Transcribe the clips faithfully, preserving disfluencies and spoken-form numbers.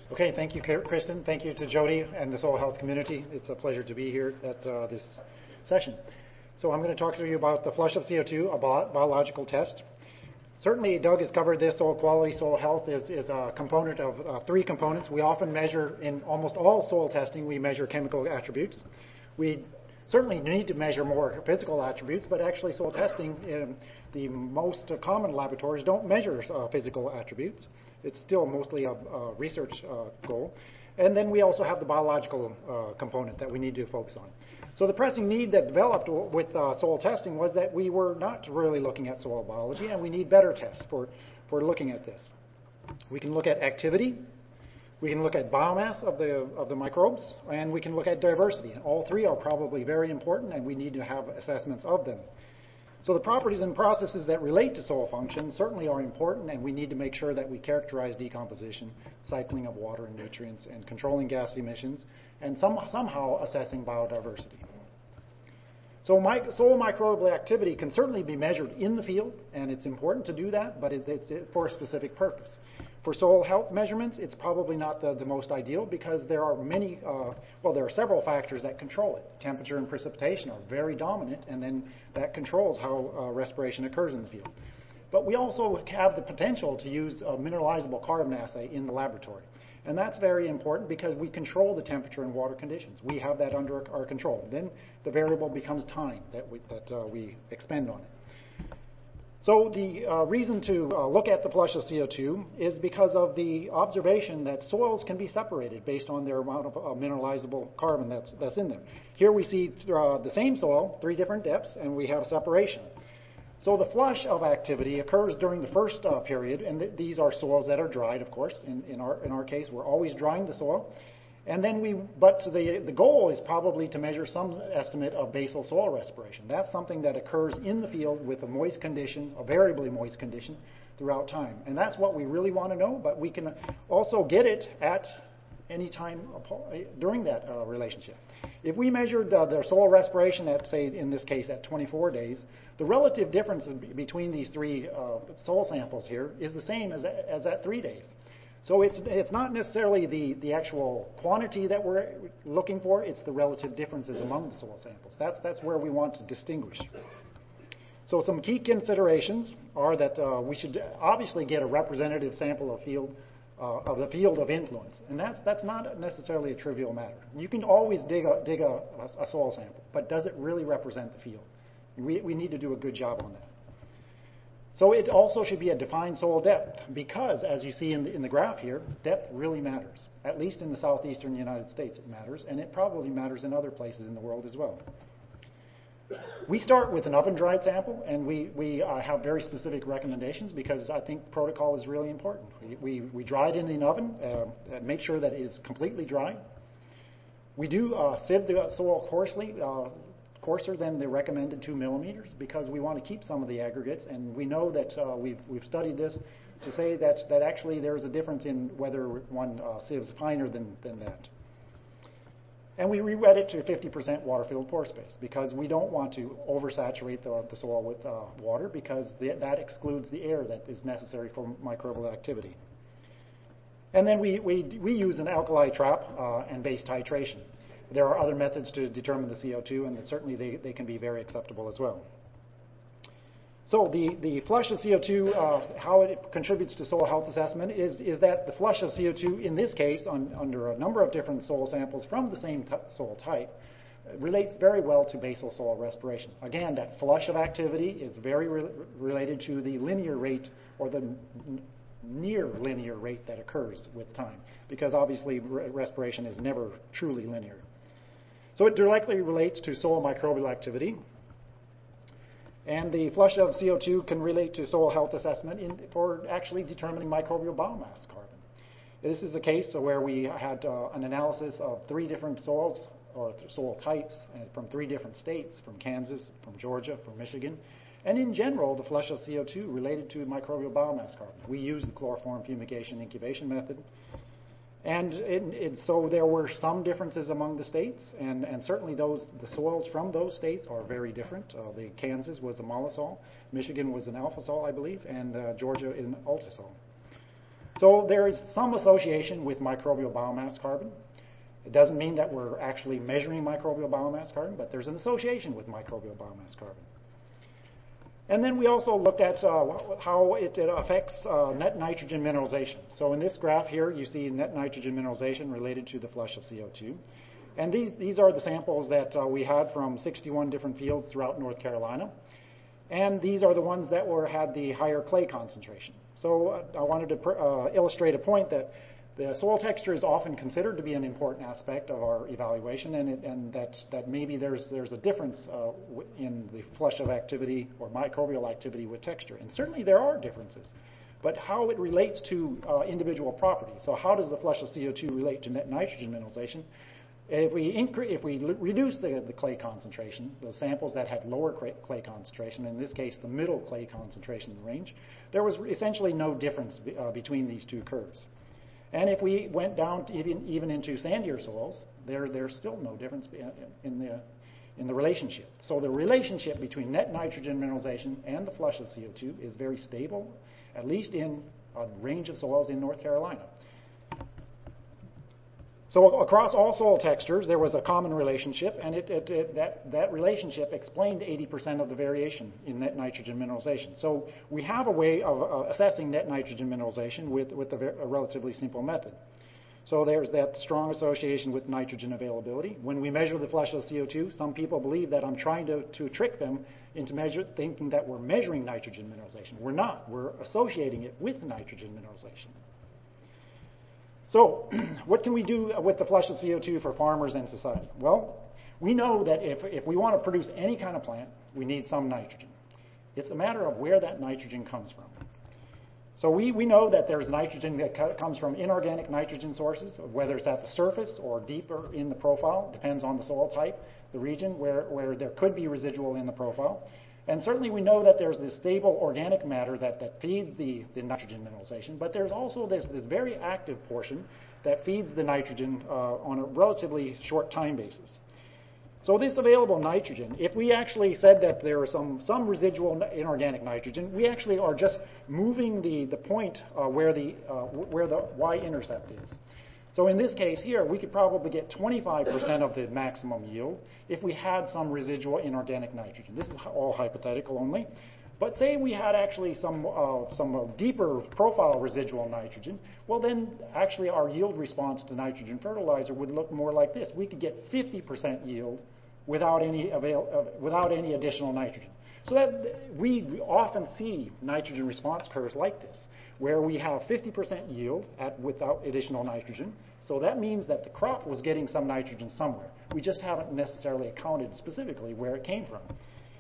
Okay, thank you, Kristen. Thank you to Jody and the soil health community. It's a pleasure to be here at uh, this session. So I'm going to talk to you about the flush of C O two, a biological test. Certainly, Doug has covered this. Soil quality, soil health is, is a component of uh, three components. We often measure, in almost all soil testing, we measure chemical attributes. We certainly need to measure more physical attributes, but actually soil testing, in the most common laboratories don't measure uh, physical attributes. It's still mostly a, a research uh, goal. And then we also have the biological uh, component that we need to focus on. So the pressing need that developed with uh, soil testing was that we were not really looking at soil biology, and we need better tests for, for looking at this. We can look at activity, we can look at biomass of the, of the microbes, and we can look at diversity. And all three are probably very important, and we need to have assessments of them. So the properties and processes that relate to soil function certainly are important, and we need to make sure that we characterize decomposition, cycling of water and nutrients, and controlling gas emissions, and some, somehow assessing biodiversity. So my, soil microbial activity can certainly be measured in the field, and it's important to do that, but it, it's it for a specific purpose. For soil health measurements, it's probably not the, the most ideal because there are many, uh, well, there are several factors that control it. Temperature and precipitation are very dominant, and then that controls how uh, respiration occurs in the field. But we also have the potential to use a mineralizable carbon assay in the laboratory. And that's very important because we control the temperature and water conditions. We have that under our control. Then the variable becomes time that we, that, uh, we expend on it. So the uh, reason to uh, look at the flush of C O two is because of the observation that soils can be separated based on their amount of uh, mineralizable carbon that's, that's in them. Here we see uh, the same soil, three different depths, and we have separation. So the flush of activity occurs during the first uh, period, and th these are soils that are dried, of course. In, in, our, in our case, we're always drying the soil. And then we, but the, the goal is probably to measure some estimate of basal soil respiration. That's something that occurs in the field with a moist condition, a variably moist condition, throughout time. And that's what we really want to know, but we can also get it at any time during that uh, relationship. If we measured uh, their soil respiration at, say, in this case, at twenty-four days, the relative difference between these three uh, soil samples here is the same as, as at three days. So it's, it's not necessarily the, the actual quantity that we're looking for, it's the relative differences among the soil samples. That's, that's where we want to distinguish. So some key considerations are that uh, we should obviously get a representative sample of field uh, of the field of influence, and that's, that's not necessarily a trivial matter. You can always dig a, dig a, a soil sample, but does it really represent the field? We, we need to do a good job on that. So it also should be a defined soil depth because, as you see in the, in the graph here, depth really matters. At least in the southeastern United States it matters, and it probably matters in other places in the world as well. We start with an oven-dried sample, and we, we uh, have very specific recommendations because I think protocol is really important. We, we, we dry it in an oven, uh, and make sure that it is completely dry. We do uh, sieve the soil coarsely, uh, coarser than the recommended two millimeters because we want to keep some of the aggregates, and we know that uh, we've, we've studied this to say that, that actually there's a difference in whether one uh, sieves finer than, than that. And we re-wet it to fifty percent water-filled pore space because we don't want to oversaturate the, the soil with uh, water because the, that excludes the air that is necessary for microbial activity. And then we, we, we use an alkali trap uh, and base titration. There are other methods to determine the C O two, and certainly they, they can be very acceptable as well. So the, the flush of C O two, uh, how it contributes to soil health assessment is, is that the flush of C O two, in this case, on, under a number of different soil samples from the same soil type, relates very well to basal soil respiration. Again, that flush of activity is very re related to the linear rate or the near linear rate that occurs with time, because obviously re respiration is never truly linear. So it directly relates to soil microbial activity. And the flush of C O two can relate to soil health assessment in, for actually determining microbial biomass carbon. This is a case where we had uh, an analysis of three different soils or th soil types uh, from three different states, from Kansas, from Georgia, from Michigan. And in general, the flush of C O two related to microbial biomass carbon. We used the chloroform fumigation incubation method. And it, it, so there were some differences among the states, and, and certainly those the soils from those states are very different. Uh, the Kansas was a mollisol, Michigan was an alpha sol, I believe, and uh, Georgia an ultisol. So there is some association with microbial biomass carbon. It doesn't mean that we're actually measuring microbial biomass carbon, but there's an association with microbial biomass carbon. And then we also looked at uh, how it, it affects uh, net nitrogen mineralization. So in this graph here, you see net nitrogen mineralization related to the flush of C O two. And these, these are the samples that uh, we had from sixty-one different fields throughout North Carolina. And these are the ones that were, had the higher clay concentration. So uh, I wanted to pr uh, illustrate a point that the soil texture is often considered to be an important aspect of our evaluation, and, it, and that, that maybe there's, there's a difference uh, in the flush of activity or microbial activity with texture. And certainly there are differences, but how it relates to uh, individual properties. So how does the flush of C O two relate to net nitrogen mineralization? If we, incre if we reduce the, the clay concentration, the samples that had lower clay concentration, in this case the middle clay concentration range, there was essentially no difference be, uh, between these two curves. And if we went down to even, even into sandier soils, there, there's still no difference in the, in the relationship. So the relationship between net nitrogen mineralization and the flush of C O two is very stable, at least in a range of soils in North Carolina. So across all soil textures, there was a common relationship, and it, it, it, that, that relationship explained eighty percent of the variation in net nitrogen mineralization. So we have a way of uh, assessing net nitrogen mineralization with, with a, a relatively simple method. So there's that strong association with nitrogen availability. When we measure the flush of C O two, some people believe that I'm trying to, to trick them into measure, thinking that we're measuring nitrogen mineralization. We're not. We're associating it with nitrogen mineralization. So what can we do with the flush of C O two for farmers and society? Well, we know that if, if we want to produce any kind of plant, we need some nitrogen. It's a matter of where that nitrogen comes from. So we, we know that there's nitrogen that co comes from inorganic nitrogen sources, whether it's at the surface or deeper in the profile, depends on the soil type, the region where, where there could be residual in the profile. And certainly we know that there's this stable organic matter that, that feeds the, the nitrogen mineralization, but there's also this, this very active portion that feeds the nitrogen uh, on a relatively short time basis. So this available nitrogen, if we actually said that there is some, some residual inorganic nitrogen, we actually are just moving the, the point uh, where, the, uh, where the y-intercept is. So in this case here, we could probably get twenty-five percent of the maximum yield if we had some residual inorganic nitrogen. This is all hypothetical only. But say we had actually some, uh, some uh, deeper profile residual nitrogen, well then actually our yield response to nitrogen fertilizer would look more like this. We could get fifty percent yield without any, avail uh, without any additional nitrogen. So that we, we often see nitrogen response curves like this, where we have fifty percent yield at, without additional nitrogen. So that means that the crop was getting some nitrogen somewhere. We just haven't necessarily accounted specifically where it came from.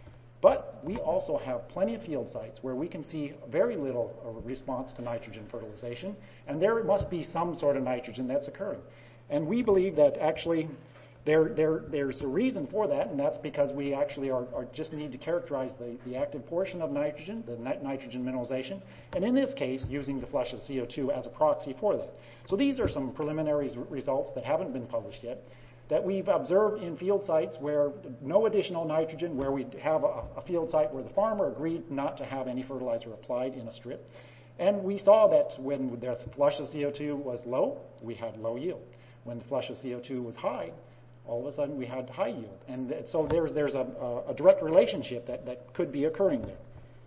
But we also have plenty of field sites where we can see very little response to nitrogen fertilization, and there must be some sort of nitrogen that's occurring. And we believe that actually there, there, there's a reason for that, and that's because we actually are, are just need to characterize the, the active portion of nitrogen, the net nitrogen mineralization, and in this case, using the flush of C O two as a proxy for that. So these are some preliminary results that haven't been published yet, that we've observed in field sites where no additional nitrogen, where we have a, a field site where the farmer agreed not to have any fertilizer applied in a strip. And we saw that when the flush of C O two was low, we had low yield. When the flush of C O two was high, all of a sudden we had high yield. And so there's, there's a, a direct relationship that, that could be occurring there.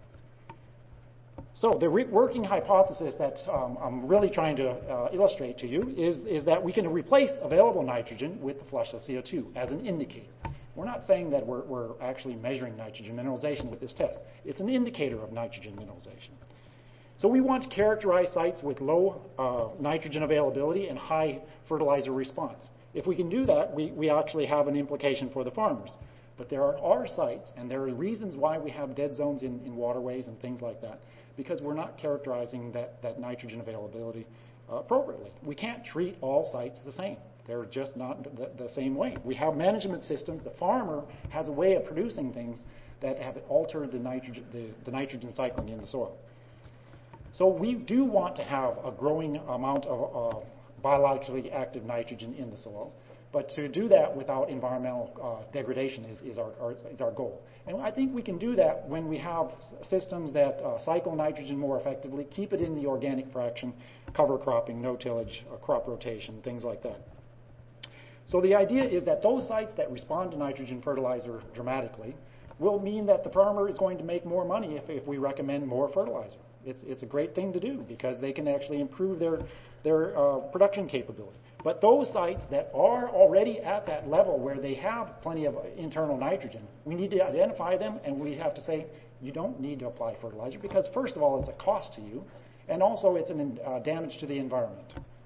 So the working hypothesis that um, I'm really trying to uh, illustrate to you is, is that we can replace available nitrogen with the flush of C O two as an indicator. We're not saying that we're, we're actually measuring nitrogen mineralization with this test. It's an indicator of nitrogen mineralization. So we want to characterize sites with low uh, nitrogen availability and high fertilizer response. If we can do that, we, we actually have an implication for the farmers. But there are, are sites, and there are reasons why we have dead zones in, in waterways and things like that, because we're not characterizing that, that nitrogen availability uh, appropriately. We can't treat all sites the same. They're just not the, the same way. We have management systems. The farmer has a way of producing things that have altered the nitrogen, the, the nitrogen cycling in the soil. So we do want to have a growing amount of uh, biologically active nitrogen in the soil. But to do that without environmental uh, degradation is, is, our, our, is our goal. And I think we can do that when we have systems that uh, cycle nitrogen more effectively, keep it in the organic fraction, cover cropping, no tillage, uh, crop rotation, things like that. So the idea is that those sites that respond to nitrogen fertilizer dramatically will mean that the farmer is going to make more money if, if we recommend more fertilizer. It's, it's a great thing to do because they can actually improve their, their uh, production capability. But those sites that are already at that level where they have plenty of internal nitrogen, we need to identify them and we have to say, you don't need to apply fertilizer because first of all, it's a cost to you and also it's an uh, damage to the environment.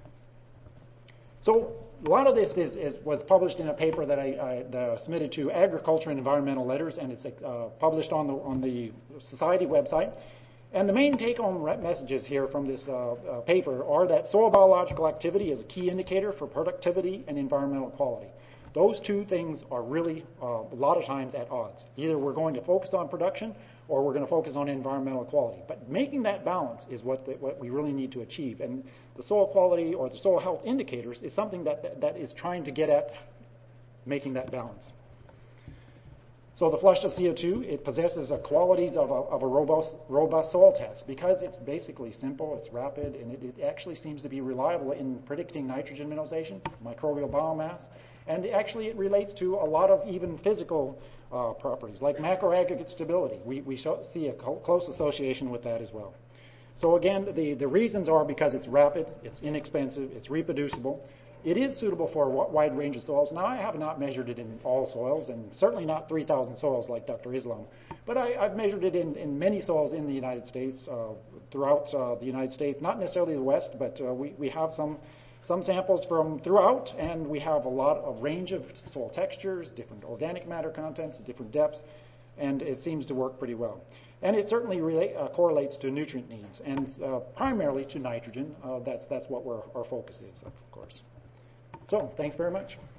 So a lot of this is, is, was published in a paper that I, I uh, submitted to Agriculture and Environmental Letters, and it's uh, published on the, on the Society website. And the main take-home messages here from this uh, uh, paper are that soil biological activity is a key indicator for productivity and environmental quality. Those two things are really uh, a lot of times at odds. Either we're going to focus on production or we're going to focus on environmental quality. But making that balance is what, the, what we really need to achieve. And the soil quality or the soil health indicators is something that, that, that is trying to get at making that balance. So the flush of C O two, it possesses the qualities of a, of a robust, robust soil test because it's basically simple, it's rapid, and it, it actually seems to be reliable in predicting nitrogen mineralization, microbial biomass, and actually it relates to a lot of even physical uh, properties like macroaggregate stability. We, we show, see a co- close association with that as well. So again, the, the reasons are because it's rapid, it's inexpensive, it's reproducible. It is suitable for a wide range of soils. Now, I have not measured it in all soils, and certainly not three thousand soils like Doctor Islam, but I, I've measured it in, in many soils in the United States, uh, throughout uh, the United States, not necessarily the West, but uh, we, we have some, some samples from throughout, and we have a lot of range of soil textures, different organic matter contents, different depths, and it seems to work pretty well. And it certainly relate, uh, correlates to nutrient needs, and uh, primarily to nitrogen. Uh, that's, that's what we're, our focus is, of course. So, thanks very much.